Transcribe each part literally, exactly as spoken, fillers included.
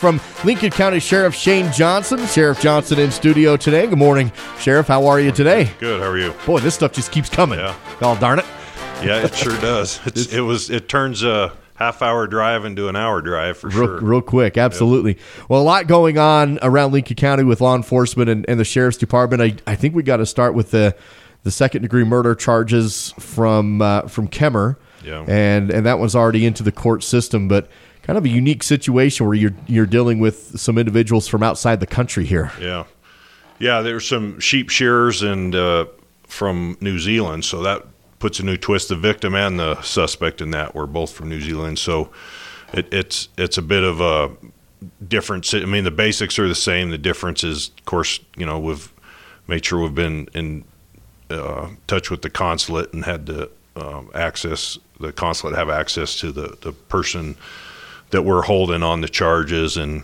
From Lincoln County Sheriff Shane Johnson. Sheriff Johnson in studio today. Good morning, Sheriff. How are you today? Good. How are you? Boy, this stuff just keeps coming. Yeah. Oh, darn it. Yeah, it sure does. It's, it was. It turns a half-hour drive into an hour drive for real, sure. Real quick, absolutely. Yep. Well, a lot going on around Lincoln County with law enforcement and, and the Sheriff's Department. I, I think we got to start with the the second-degree murder charges from uh, from Kemmer. Yeah. And and that one's already into the court system, but kind of a unique situation where you're you're dealing with some individuals from outside the country here. Yeah, yeah. There's some sheep shearers and uh, from New Zealand, so that puts a new twist. The victim and the suspect in that were both from New Zealand, so it, it's it's a bit of a difference. I mean, the basics are the same. The difference is, of course, you know, we've made sure we've been in uh, touch with the consulate and had to um, access the consulate have access to the the person that we're holding on the charges, and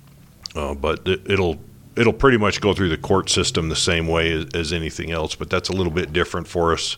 uh, but it, it'll it'll pretty much go through the court system the same way as, as anything else. But that's a little bit different for us,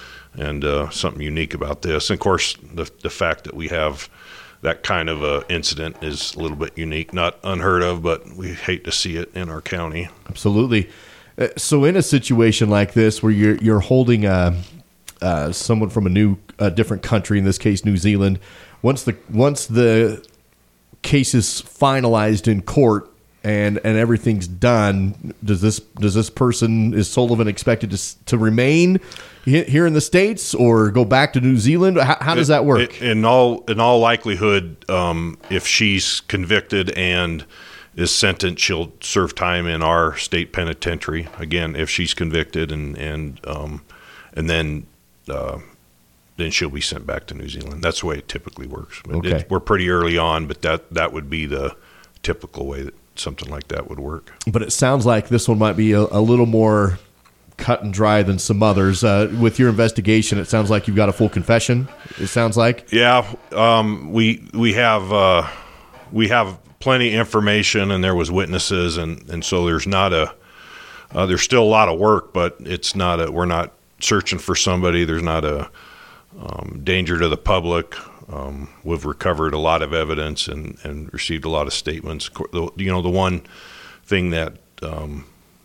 and uh, something unique about this. And of course, the the fact that we have that kind of a incident is a little bit unique, not unheard of, but we hate to see it in our county. Absolutely. Uh, so, in a situation like this, where you're you're holding a, uh, someone from a new, a different country, in this case, New Zealand. Once the once the case is finalized in court and, and everything's done, does this does this person is Sullivan expected to to remain here in the States or go back to New Zealand? How, how does that work? It, in all in all likelihood, um, if she's convicted and is sentenced, she'll serve time in our state penitentiary. Again, if she's convicted and and um, and then. Uh, then she'll be sent back to New Zealand. That's the way it typically works. But okay. it, we're pretty early on, but that, that would be the typical way that something like that would work. But it sounds like this one might be a, a little more cut and dry than some others. Uh, with your investigation, it sounds like you've got a full confession, it sounds like. Yeah, um, we we have uh, we have plenty of information, and there was witnesses, and, and so there's not a uh, – there's still a lot of work, but it's not a – we're not searching for somebody. There's not a – Um, danger to the public. Um, we've recovered a lot of evidence and, and received a lot of statements. The, you know, the one thing that um,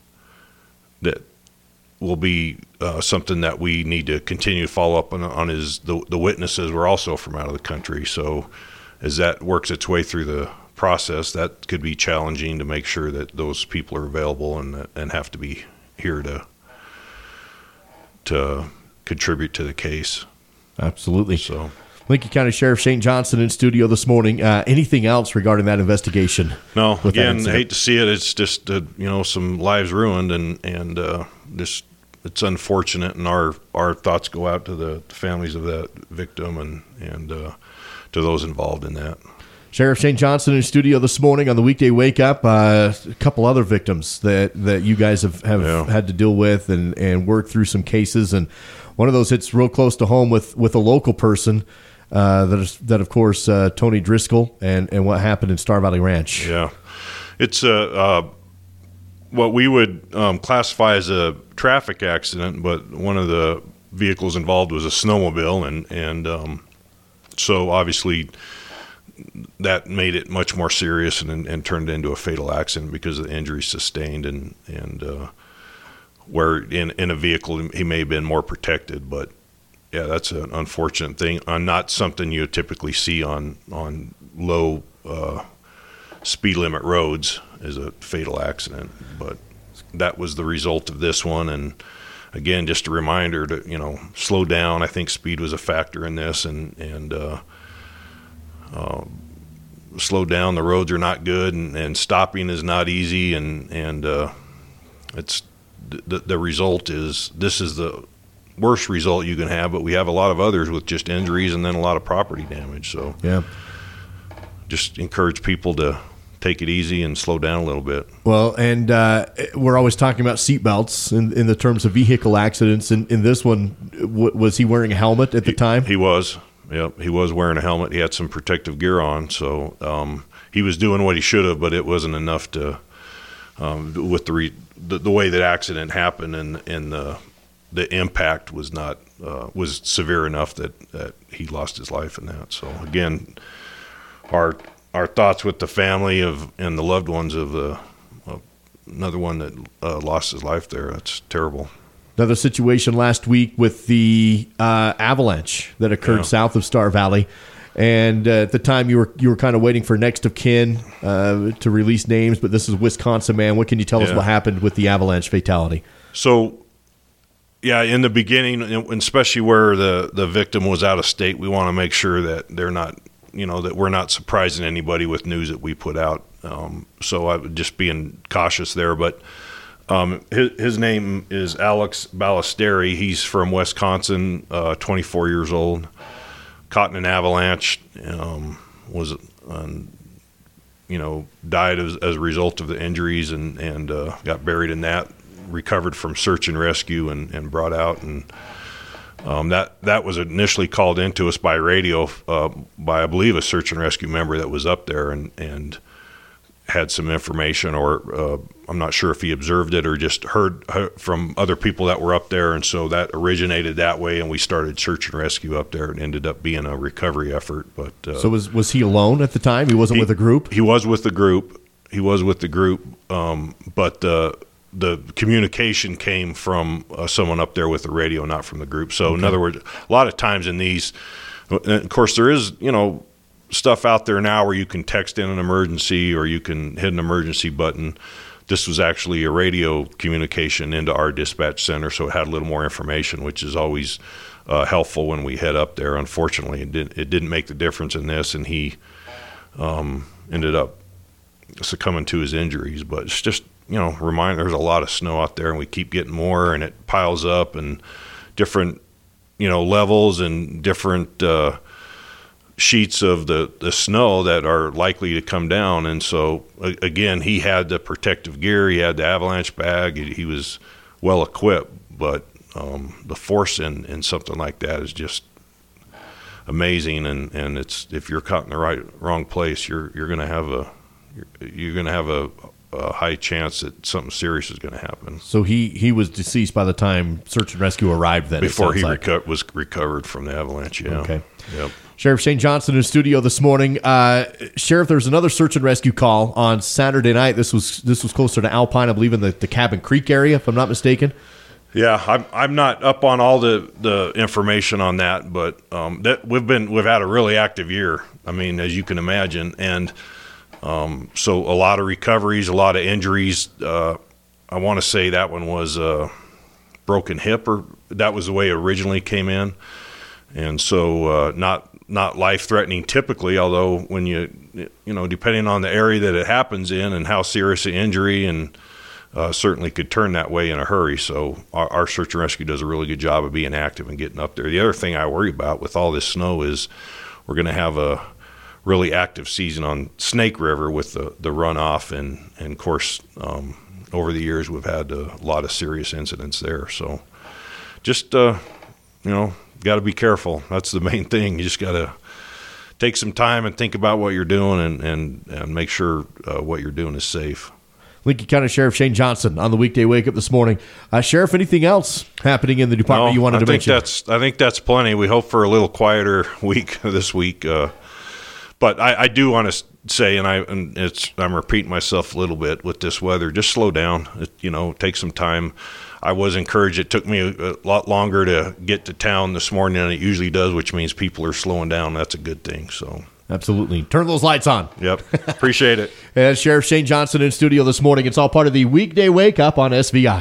that will be uh, something that we need to continue to follow up on, on is the, the witnesses were also from out of the country. So as that works its way through the process, that could be challenging to make sure that those people are available and and have to be here to to contribute to the case. Absolutely. So, Lincoln County Sheriff Shane Johnson in studio this morning. Uh, anything else regarding that investigation? No. Again, I hate to see it. It's just uh, you know some lives ruined, and and uh, just it's unfortunate. And our our thoughts go out to the families of that victim and and uh, to those involved in that. Sheriff Shane Johnson in studio this morning on the weekday wake up. Uh, a couple other victims that, that you guys have, have yeah. had to deal with and, and work through some cases. And one of those hits real close to home with, with a local person uh, that is that of course uh, Tony Driscoll and, and what happened in Star Valley Ranch. Yeah, it's a uh, what we would um, classify as a traffic accident, but one of the vehicles involved was a snowmobile, and and um, so obviously. That made it much more serious and, and turned into a fatal accident because of the injuries sustained, and and uh, where in, in a vehicle he may have been more protected. But yeah, that's an unfortunate thing. Uh, not something you typically see on on low uh, speed limit roads is a fatal accident. But that was the result of this one. And again, just a reminder to you know slow down. I think speed was a factor in this, and and. Uh, Uh, slow down. The roads are not good, and, and stopping is not easy, and and uh, it's the the result is this is the worst result you can have. But we have a lot of others with just injuries and then a lot of property damage. So yeah, just encourage people to take it easy and slow down a little bit. Well, and uh, we're always talking about seatbelts in, in the terms of vehicle accidents. And in, in this one, w- was he wearing a helmet at the he, time? He was. Yep, he was wearing a helmet. He had some protective gear on, so um, he was doing what he should have, but it wasn't enough to, um, with the, re, the the way that accident happened, and and the the impact was not uh, was severe enough that, that he lost his life in that. So again, our our thoughts with the family of and the loved ones of the uh, another one that uh, lost his life there. That's terrible. Another situation last week with the uh, avalanche that occurred yeah. south of Star Valley. And uh, at the time, you were you were kind of waiting for next of kin uh, to release names, but this is Wisconsin, man. What can you tell yeah. us what happened with the avalanche fatality? So, yeah, in the beginning, especially where the, the victim was out of state, we want to make sure that they're not, you know, that we're not surprising anybody with news that we put out. Um, so I would just being cautious there. But um, his, his name is Alex Ballesteri. He's from Wisconsin, uh, twenty-four years old. Caught in an avalanche, um, was, um, you know, died as, as a result of the injuries and, and uh, got buried in that, recovered from search and rescue and, and brought out. And um, that, that was initially called into us by radio uh, by, I believe, a search and rescue member that was up there and, and had some information, or uh, I'm not sure if he observed it or just heard, heard from other people that were up there. And so that originated that way, and we started search and rescue up there and ended up being a recovery effort. But uh, So was was he alone at the time? He wasn't he, with a group? He was with the group. He was with the group, um, but uh, the communication came from uh, someone up there with the radio, not from the group. So okay. in other words, a lot of times in these, of course, there is, you know, stuff out there now where you can text in an emergency or you can hit an emergency button. This was actually a radio communication into our dispatch center, so it had a little more information, which is always uh, helpful when we head up there. Unfortunately, it didn't, it didn't make the difference in this, and he um, ended up succumbing to his injuries. But it's just, you know, remind there's a lot of snow out there, and we keep getting more, and it piles up, and different, you know, levels and different uh, sheets of the, the snow that are likely to come down. And so, again, he had the protective gear, he had the avalanche bag, he, he was well equipped, but um, the force in, in something like that is just amazing. And, and it's, if you're caught in the right wrong place, you're you're going to have a you're, you're going to have a, a high chance that something serious is going to happen. So he, he was deceased by the time search and rescue arrived. Then before he like. reco- was recovered from the avalanche. Yeah. Okay. Yep. Sheriff Shane Johnson in studio this morning. Uh, Sheriff, there's another search and rescue call on Saturday night. This was this was closer to Alpine, I believe, in the, the Cabin Creek area, if I'm not mistaken. Yeah, I'm I'm not up on all the, the information on that, but um, that we've been we've had a really active year. I mean, as you can imagine, and um, so a lot of recoveries, a lot of injuries. Uh, I want to say that one was a broken hip, or that was the way it originally came in, and so uh, not. Not life-threatening typically, although when you, you know, depending on the area that it happens in and how serious the injury, and uh, certainly could turn that way in a hurry. So our, our search and rescue does a really good job of being active and getting up there. The other thing I worry about with all this snow is we're going to have a really active season on Snake River with the, the runoff, and, and of course, um, over the years we've had a lot of serious incidents there. So just, uh, you know, got to be careful. That's the main thing. You just got to take some time and think about what you're doing, and, and, and make sure uh, what you're doing is safe. Lincoln County Sheriff Shane Johnson on the weekday wake up this morning. Uh, Sheriff, anything else happening in the department no, you wanted I to think mention? That's, I think that's plenty. We hope for a little quieter week this week. Uh, but I, I do want to say, and I and it's I'm repeating myself a little bit with this weather, just slow down. It, you know, take some time. I was encouraged. It took me a, a lot longer to get to town this morning than it usually does, which means people are slowing down. That's a good thing. So absolutely. Turn those lights on. Yep. Appreciate it. And Sheriff Shane Johnson in studio this morning. It's all part of the weekday wake up on S V I.